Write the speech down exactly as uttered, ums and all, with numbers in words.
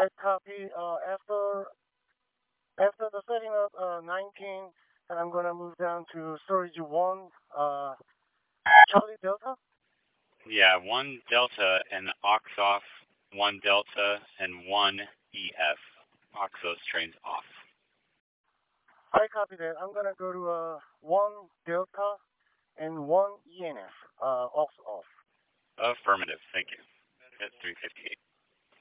I copy. Uh, after after the setting up uh, nineteen, and I'm gonna move down to storage one. Uh, Charlie Delta. Yeah, one Delta and aux off, one Delta and one E F. Aux those trains off. I copy that. I'm gonna go to uh, one Delta and one E N F. Uh, off off. Affirmative, thank you. At three fifty-eight.